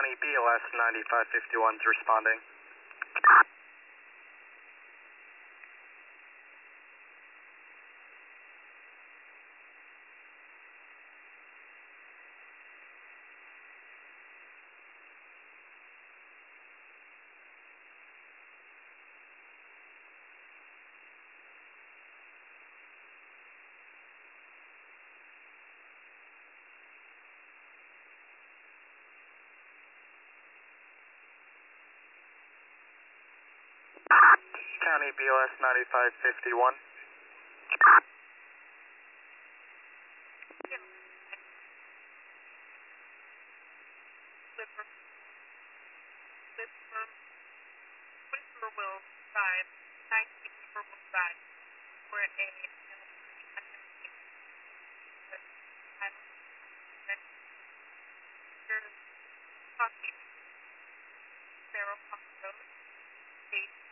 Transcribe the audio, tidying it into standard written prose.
County BLS 9551 is responding. County BLS 9551. Whippoorwill Drive, 19 Whippoorwill Drive, where a Coffee, Sparrow Pump Road, State